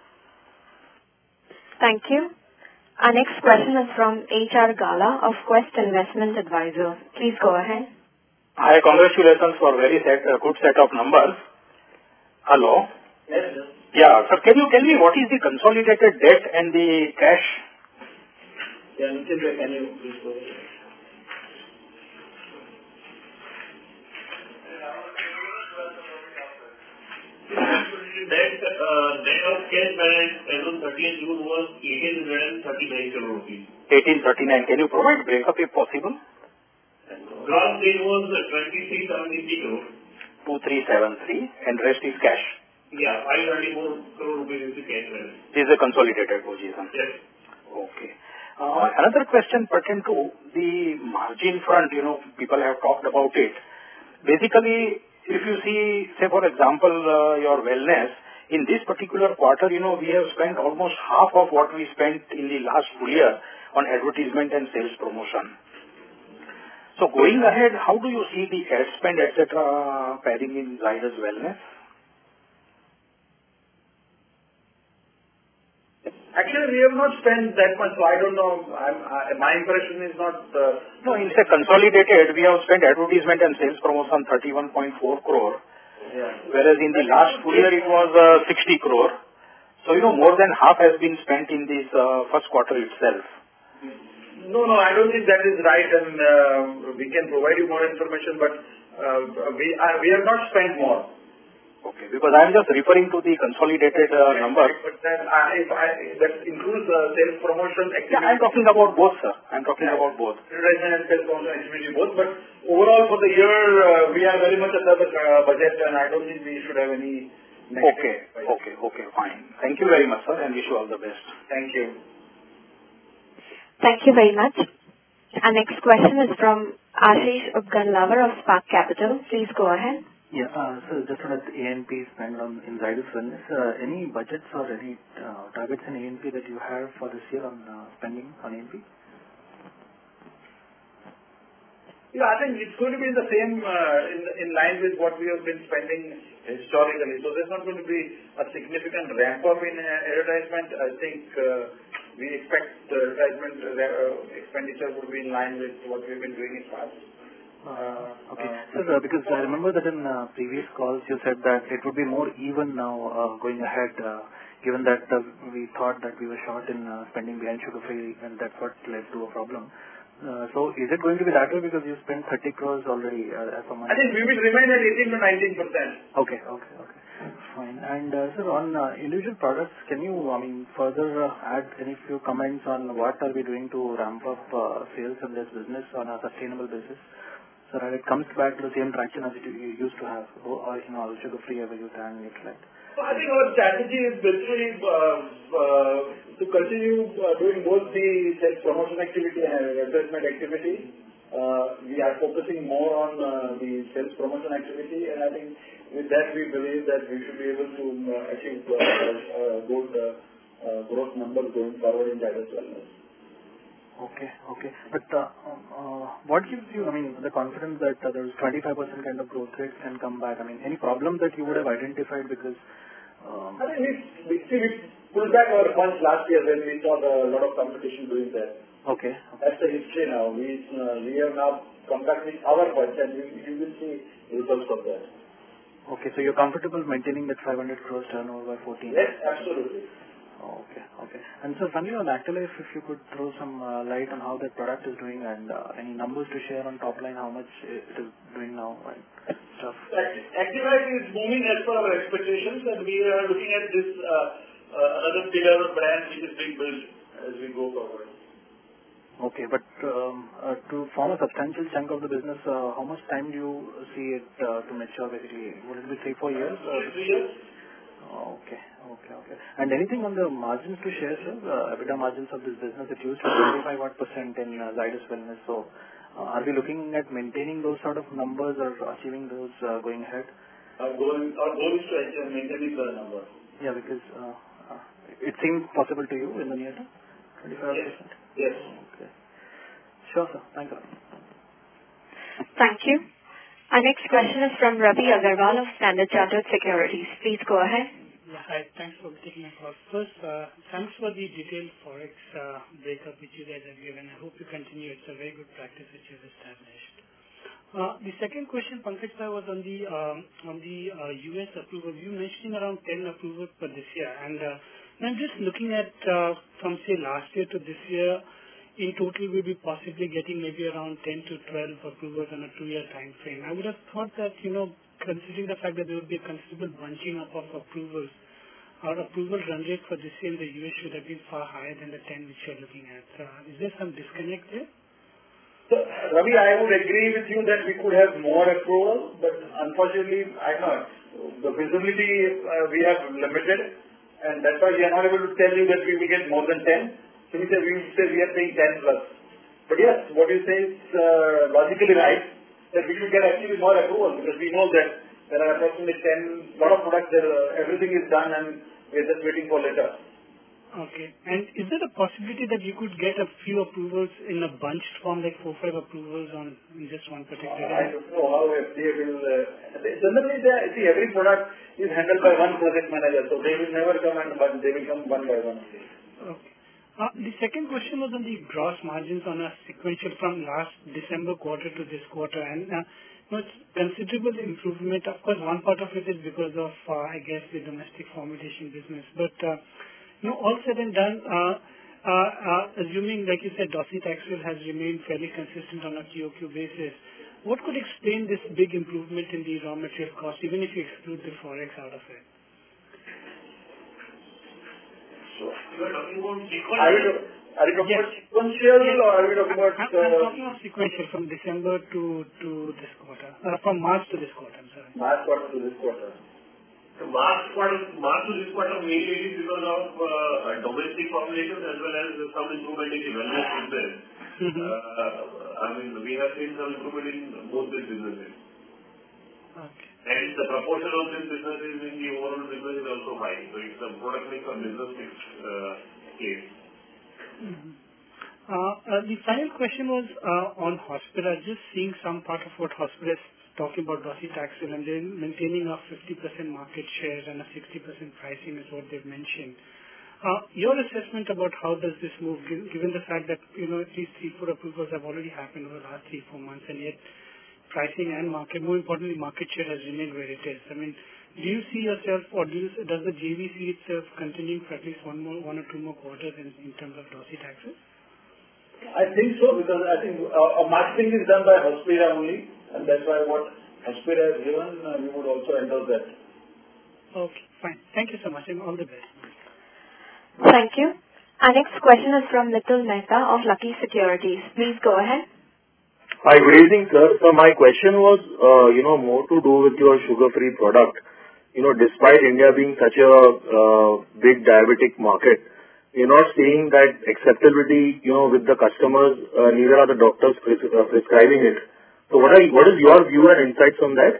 Thank you. Our next question is from H R Gala of Quest Investment Advisors. Please go ahead. Hi, congratulations for very set, uh, good set of numbers. Hello? Yes, sir. Yeah, sir, can you tell me what is the consolidated debt and the cash? Yeah, Nitin, can you please go ahead? That uh, net of cash balance as on thirtieth June was eighteen thirty-nine crore rupees. eighteen thirty-nine. Can you provide breakup if possible? Gross debt was twenty-three seventy-three crore. twenty-three seventy-three and rest is cash. Yeah, five thirty-four crore rupees is the cash balance. This is a consolidated position. Yes. Okay. Uh, another question pertain to the margin front. You know, people have talked about it. Basically, if you see, say for example, uh, your wellness, in this particular quarter, you know, we have spent almost half of what we spent in the last full year on advertisement and sales promotion. So going ahead, how do you see the ad spend, et cetera, pairing in Zydus Wellness? Actually, we have not spent that much, so I don't know. I'm, I, my impression is not... Uh, no, in say consolidated, we have spent advertisement and sales promotion thirty-one point four crore, yeah. whereas in the last full year it was uh, sixty crore. So, you know, more than half has been spent in this uh, first quarter itself. No, no, I don't think that is right, and uh, we can provide you more information, but uh, we uh, we have not spent more. Okay, because I am just referring to the consolidated uh, number. But then uh, if I, that includes uh, sales promotion activity. Yeah, I am talking about both, sir. I am talking yeah. about both. Advertisement and sales promotion activity both, but overall for the year uh, we are very much under the uh, budget, and I don't think we should have any negative. Okay, okay, okay, fine. Thank you very much, sir, and wish you all the best. Thank you. Thank you very much. Our next question is from Ashish Upganlawar of Spark Capital. Please go ahead. Yeah, uh, so just on the A N P spend on in Zydus Wellness, uh, any budgets or any uh, targets in A N P that you have for this year on uh, spending on A N P? Yeah, I think it's going to be the same uh, in in line with what we have been spending historically. So there's not going to be a significant ramp up in uh, advertisement. I think uh, we expect the advertisement uh, expenditure would be in line with what we've been doing in past. Uh, okay. Uh, Sir, uh, because I remember that in uh, previous calls you said that it would be more even now uh, going ahead, uh, given that uh, we thought that we were short in uh, spending behind sugar-free, and that's what led to a problem. Uh, so is it going to be that way because you spent thirty crores already uh, as per my... I think we will remain at eighteen to nineteen percent. Okay, okay, okay. Fine. And uh, sir, on uh, individual products, can you, I mean, further uh, add any few comments on what are we doing to ramp up uh, sales in this business on a sustainable basis? So that it comes back to the same traction as it you used to have, or you know, sugar-free, Everyuth and Nutralite. So I think our strategy is basically uh, uh, to continue uh, doing both the sales promotion activity and advertisement activity. Uh, we are focusing more on uh, the sales promotion activity, and I think with that we believe that we should be able to uh, achieve uh, uh, good uh, uh, growth numbers going forward in Zydus Wellness. Okay, okay. But uh, uh, what gives you, I mean, the confidence that uh, there's twenty-five percent kind of growth rate can come back? I mean, any problem that you would have identified because... Um, I think we, we, see, we pulled back our funds last year when we saw a lot of competition doing that. Okay. That's the history now. We uh, we have now come back with our funds, and we, you will see results of that. Okay, so you're comfortable maintaining that five hundred crores turnover by fourteen? Yes, absolutely. Okay, okay. And so finally on Actalife, if you could throw some uh, light on how that product is doing and uh, any numbers to share on top line, how much it is doing now and stuff. Actalife is moving as per our expectations, and we are looking at this uh, uh, another pillar of brand which is being built as we go forward. Okay, but um, uh, to form a substantial chunk of the business, uh, how much time do you see it uh, to mature basically? Would it be three, four years? Or? Three years. Okay, okay, okay. And anything on the margins to share, sir? Uh, EBITDA margins of this business, it used to be twenty-five odd percent in uh, Zydus Wellness. So, Uh, are we looking at maintaining those sort of numbers or achieving those uh, going ahead? Our goal, our goal is to achieve maintaining the number. Yeah, because uh, uh, it seems possible to you in the near term? twenty-five percent? Yes. Yes. Okay. Sure, sir. Thank you. Thank you. Our next question is from Ravi Agarwal of Standard Chartered Securities. Please go ahead. Yeah, hi. Thanks for taking my call. First, uh, thanks for the detailed Forex uh, breakup which you guys have given. I hope you continue. It's a very good practice which you've established. Uh, the second question, Pankaj Bhai, was on the um, on the uh, U S approval. You mentioned around ten approvals for this year, and uh, I'm just looking at uh, from say last year to this year. In total, we'll be possibly getting maybe around ten to twelve approvals on a two-year time frame. I would have thought that, you know, considering the fact that there would be a considerable bunching up of approvals, our approval run rate for this year in the U S should have been far higher than the ten which you're looking at. Uh, is there some disconnect there? So, Ravi, I would agree with you that we could have more approval, but unfortunately, I know the visibility uh, we have limited, and that's why we are not able to tell you that we will get more than ten. So we say we, say we are paying ten plus. But yes, what you say is uh, logically right, that we will get actually more approval, because we know that there are approximately ten, lot of products that uh, everything is done and we are just waiting for letters. Okay. And is there a possibility that you could get a few approvals in a bunched form, like four, five approvals on in just one particular Uh, I don't know how F D A will... Uh, they, generally, they, see, every product is handled by one project manager, so they will never come and bunch, they will come one by one. Okay. Uh, the second question was on the gross margins on a sequential from last December quarter to this quarter, and uh, you know, it's considerable improvement. Of course, one part of it is because of, uh, I guess, the domestic formulation business, but... Uh, You know, all said and done, uh, uh, uh, assuming, like you said, docetaxel has remained fairly consistent on a Q O Q basis, what could explain this big improvement in the raw material cost, even if you exclude the Forex out of it? So, you are talking about sequential? Are you, are you talking yes. about sequential yes. or are you talking about... I'm, I'm talking of sequential from December to, to this quarter, uh, from March to this quarter, I'm sorry. March quarter to this quarter. So March quarter, March to this quarter mainly is because of uh, domestic formulations as well as some improvement in the wellness business. Mm-hmm. uh, I mean, we have seen some improvement in both these businesses. Okay. And the proportion of this business is in the overall business is also high. So it's a product mix or business mix uh, case. Mm-hmm. Uh, uh, the final question was uh, on Hospira. Just seeing some part of what Hospira is talking about docetaxel and then maintaining a fifty percent market share and a sixty percent pricing is what they've mentioned. Uh, your assessment about how does this move, given the fact that, you know, these three, four approvals have already happened over the last three, four months, and yet pricing and market, more importantly, market share has remained where it is. I mean, do you see yourself, or do you, does the J V see itself continuing for at least one more, one or two more quarters in, in terms of docetaxel? I think so, because I think uh, uh, marketing is done by Hospira only, and that's why what Hospira has given, uh, we would also endorse that. Okay, fine. Thank you so much, and all the best. Thank you. Our next question is from Mitul Mehta of Lucky Securities. Please go ahead. Hi, good evening, sir. So my question was, uh, you know, more to do with your sugar-free product. You know, despite India being such a uh, big diabetic market, you're not seeing that acceptability, you know, with the customers, uh, neither are the doctors pres- uh, prescribing it. So what are what is your view and insights on that?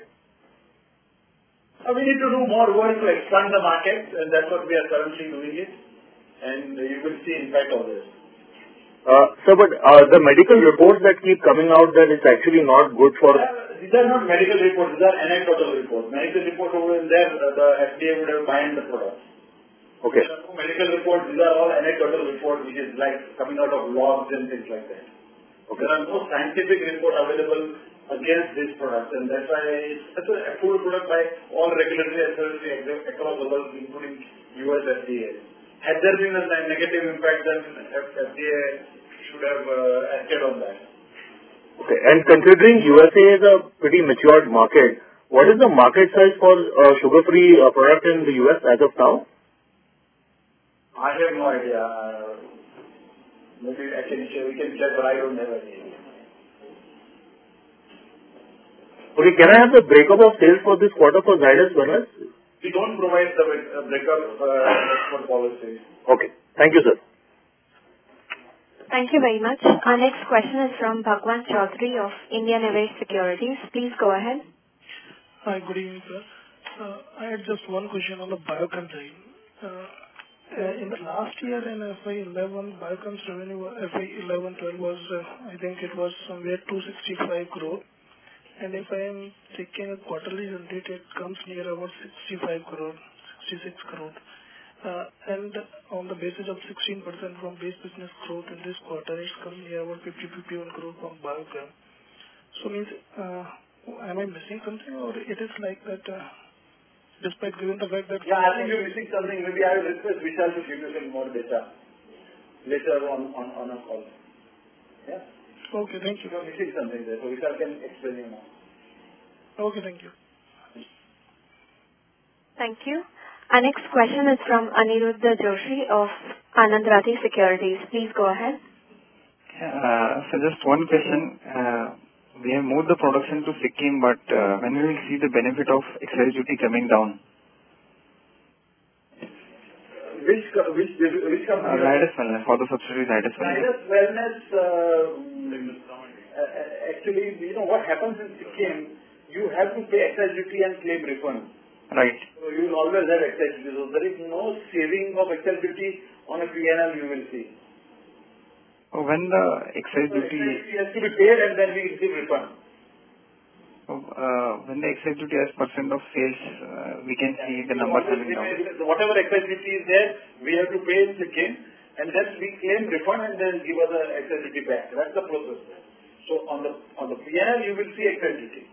Uh, we need to do more work to expand the market, and that's what we are currently doing it. And you will see impact of this. Uh, sir, but uh, the medical reports that keep coming out that it's actually not good for... Uh, these are not medical reports, these are anecdotal reports. Medical reports over in there, uh, the F D A would have banned the product. Okay. There are no medical reports, these are all anecdotal reports, which is like coming out of logs and things like that. Okay. There are no scientific reports available against this product, and that's why it's such a approved product by all regulatory authorities across the world, including U S F D A. Had there been a negative impact, then F D A should have uh, acted on that. Okay. And considering U S A is a pretty matured market, what is the market size for uh, sugar-free uh, product in the U S as of now? I have no idea. Maybe I can share, we can check, but I don't have any idea. Okay, can I have the breakup of sales for this quarter for Zydus Wellness? We don't provide the breakup uh, for policy. Okay. Thank you, sir. Thank you very much. Our next question is from Bhagwan Chaudhary of Indian Airways Securities. Please go ahead. Hi, good evening, sir. Uh, I had just one question on the Biochem side. Uh, uh, in the last year in F Y eleven, Biochem's revenue F Y eleven twelve was, uh, I think it was somewhere two hundred sixty-five crore. And if I am taking a quarterly run rate, it comes near about sixty-five crore, sixty-six crore. Uh, and on the basis of sixteen percent from base business growth in this quarter, it's come near about fifty, fifty-one crore from Biochem. So means, uh, am I missing something, or it is like that, uh, despite given the fact that... Yeah, I think you're missing something. Maybe I will request Vishal to give you some more data later on, on, on a call. Yeah? Okay, thank you. You're missing something there, so Vishal can explain you now. Okay, thank you. Thank you. Our next question is from Aniruddha Joshi of Anand Rathi Securities. Please go ahead. Uh, so just one question. Uh, we have moved the production to Sikkim, but uh, when will we see the benefit of excise duty coming down? Which which which company? Uh, Zydus Wellness, for the subsidiary Zydus Wellness. Zydus Wellness, uh, actually, you know, what happens in Sikkim, you have to pay excise duty and claim refund. Right. So you will always have excise duty. So there is no saving of excise duty on a P and L you will see. When the excise so duty... Excise has to be paid and then we receive refund. Uh, when the excise duty as percent of sales, uh, we can see the number coming down. Whatever excise duty is there, we have to pay in Sikkim and then we claim refund and then give us the excise duty back. That's the process. So on the on the P and L you will see excise duty.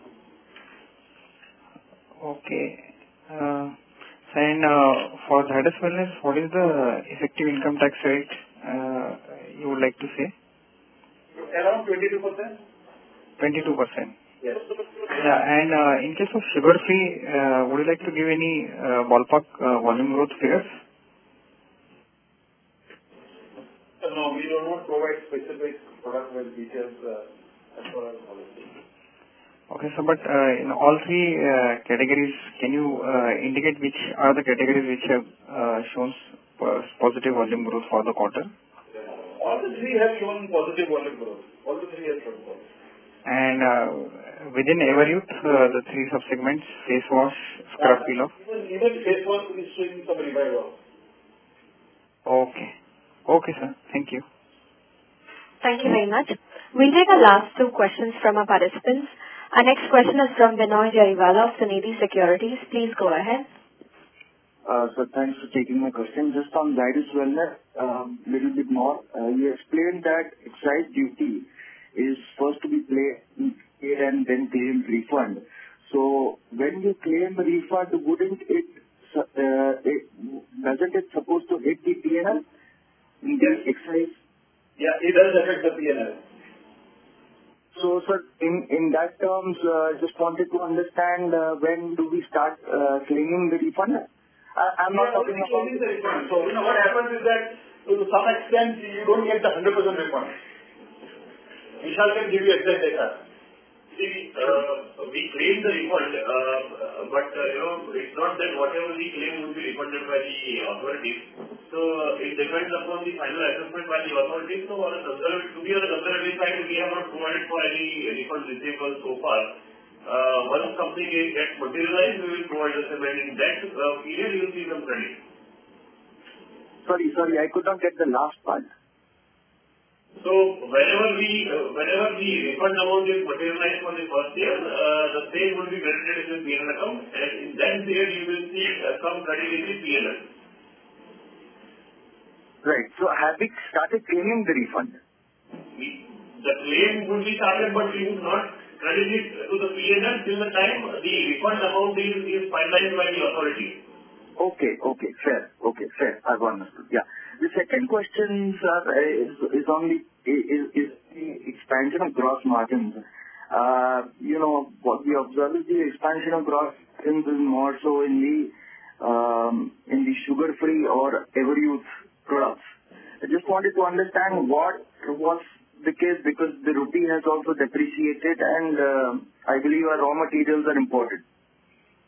Okay. Uh, and uh, for Zydus Wellness, what is the effective income tax rate uh, you would like to say? Around twenty-two percent. twenty-two percent. Yes. Yeah, and uh, in case of sugar free, uh, would you like to give any uh, ballpark uh, volume growth figures? No, we do not provide specific product with details uh, as far as policy. Okay, so but uh, in all three uh, categories, can you uh, indicate which are the categories which have uh, shown positive volume growth for the quarter? All the three have shown positive volume growth. All the three have shown positive. And uh, within Everyuth, uh, the three subsegments, face wash, scrub peel off? Even, even face wash is showing some revival. Okay. Okay, sir. Thank you. Thank you very much. We'll take our last two questions from our participants. Our next question is from Binoy Jariwala of Sunidhi Securities. Please go ahead. Uh, so thanks for taking my question. Just on Zydus Wellness, a um, little bit more. Uh, you explained that excise duty is first to be paid and then claim refund. So when you claim refund, wouldn't it, uh, it doesn't it supposed to hit the P and L? In the excise? Yeah, it does affect the P and L. So, sir, in, in that terms, uh, just wanted to understand uh, when do we start uh, claiming the refund? I, I'm not talking about claiming the refund. So, you know, what happens is that to some extent you don't get the one hundred percent refund. Vishal can give you exact data. See, uh, we claim the refund, uh, but uh, you know, it's not that whatever we claim would be refunded by the authorities. So uh, it depends upon the final assessment by the authorities. So on a conservative, to be on a conservative side, we have not provided for any refund receivable so far. Uh, once something gets materialized, we will provide the same. And in that uh, period, you will see some credit. Sorry, sorry, I could not get the last part. So whenever we, uh, whenever the refund amount is materialized for the first year, uh, the same will be credited in the P and L account, and in that period you will see uh, some credit in the P and L. Right. So have we started claiming the refund? We, the claim would be started, but we would not credit it to the P and L till the time the refund amount is, is finalized by the authority. Okay, okay, fair. Okay, fair. I've understood. Yeah. The second question, sir, is, is on the is, is the expansion of gross margins. Uh, you know, what we observe is the expansion of gross margins is more so in the um, in the sugar-free or Everyuth products. I just wanted to understand what was the case, because the rupee has also depreciated and uh, I believe our raw materials are imported.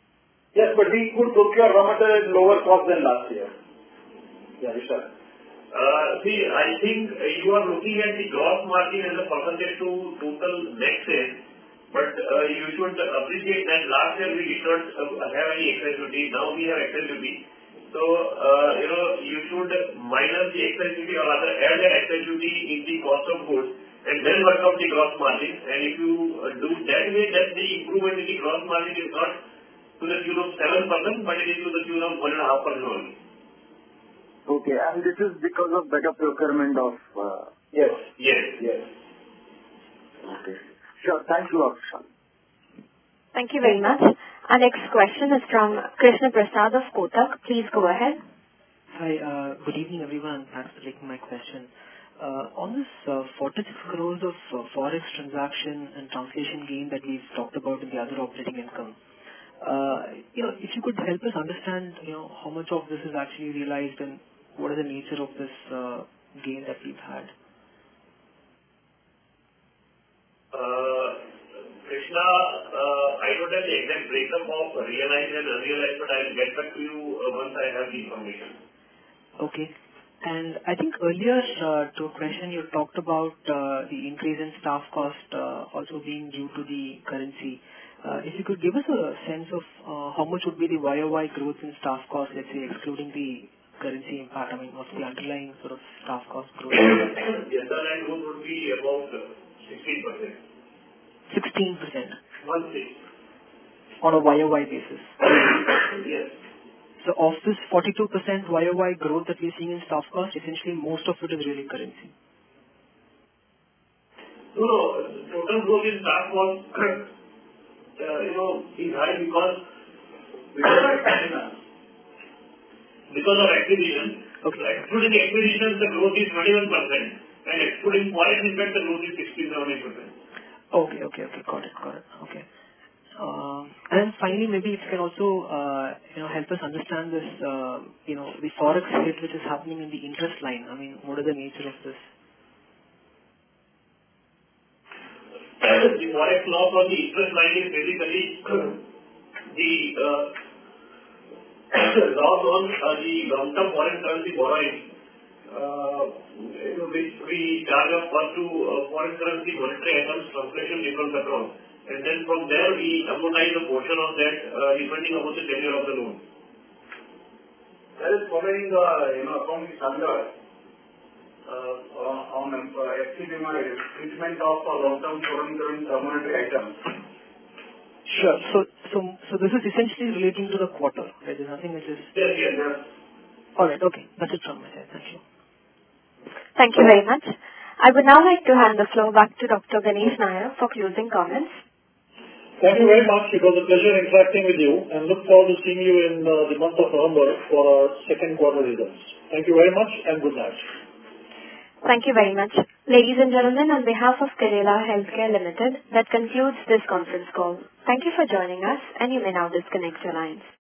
Yes, but we could procure raw material at lower cost than last year. Yeah, sure. Uh, see, I think you are looking at the gross margin as a percentage to total net sales, but uh, you should appreciate that last year we did not uh, have any excise duty. Now we have excise duty. So, uh, you know, you should minus the excise duty or rather add the excise duty in the cost of goods and then work out the gross margin. And if you uh, do that way, then the improvement in the gross margin is not to the tune of seven percent, but it is to the tune of one point five percent only. Okay, and this is because of better procurement of... Uh, yes. Yes. Yes. Okay. Sure, thanks a lot, Sean. Thank you very much. Our next question is from Krishna Prasad of Kotak. Please go ahead. Hi, uh, good evening everyone. Thanks for taking my question. Uh, on this uh, forty-six crores of uh, forex transaction and translation gain that we've talked about in the other operating income, uh, you know, if you could help us understand, you know, how much of this is actually realized and what is the nature of this uh, gain that we've had? Uh, Krishna, uh, I don't have the exact breakup of realized and unrealized, but I will get back to you uh, once I have the information. Okay. And I think earlier uh, to a question you talked about uh, the increase in staff cost uh, also being due to the currency. Uh, if you could give us a sense of uh, how much would be the Y O Y growth in staff cost, let's say excluding the currency impact, I mean what's the underlying sort of staff cost growth? The underlying growth would be about sixteen percent. sixteen percent? One six. On a Y O Y basis? Yes. So of this forty-two percent Y O Y growth that we're seeing in staff cost, essentially most of it is really currency. No, no, total growth in staff cost, uh, you know, is high because because of, because of acquisition. Okay. So excluding acquisition, the growth is twenty-one percent, and excluding forex impact, the growth is sixteen to seventeen percent. Okay, okay, okay, got it, got it, okay. Um, and then finally, maybe if you can also, uh, you know, help us understand this, uh, you know, the forex hit which is happening in the interest line. I mean, what is the nature of this? The forex loss on the interest line is basically the uh, loss on uh, the long-term foreign currency borrowing, uh, you know, which we charge up first to uh, foreign currency monetary items translation difference account. And then from there we amortize a portion of that uh, depending upon the tenure of the loan. That is following the you know accounting standard uh, on uh, F C D M I treatment of uh, long-term foreign currency monetary items. Sure. So, so, so this is essentially relating to the quarter. Right? There's nothing which is. Yes, yes, yes. All right. Okay. That's it from my side. Thank you. Thank you very much. I would now like to hand the floor back to Doctor Ganesh Nair for closing comments. Thank you very much. It was a pleasure interacting with you and look forward to seeing you in uh, the month of November for our second quarter results. Thank you very much and good night. Thank you very much. Ladies and gentlemen, on behalf of Cadila Healthcare Limited, that concludes this conference call. Thank you for joining us and you may now disconnect your lines.